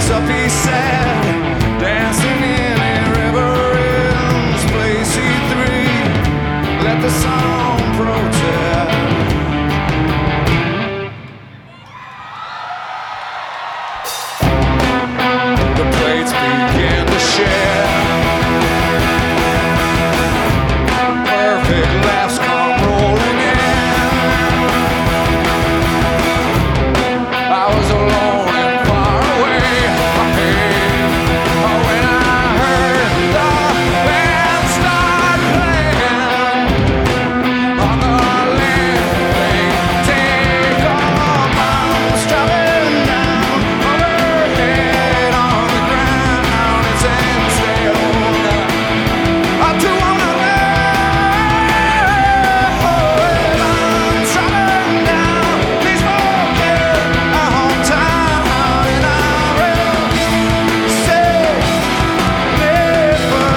up, he said, dancing in a river ends, play C3, let the song protest. The plates began to share. Perfect laughs come rolling in. I was alone and far away. When I heard the band start playing on the landing, take off, I'm struggling down overhead on the ground. It's instead I do wanna live. I'm struggling down. Please forget our hometown, and I will say never.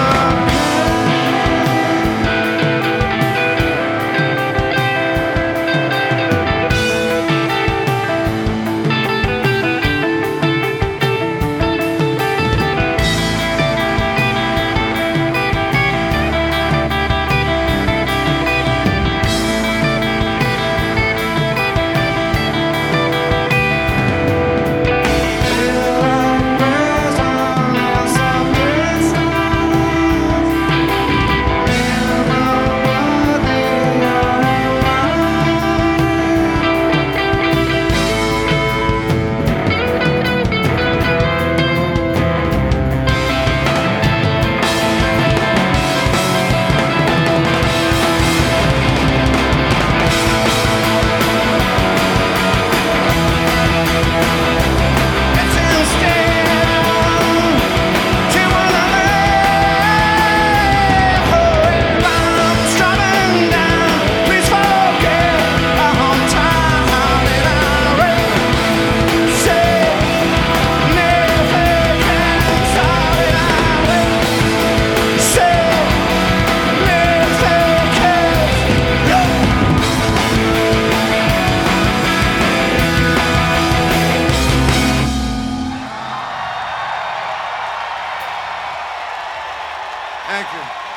Thank you.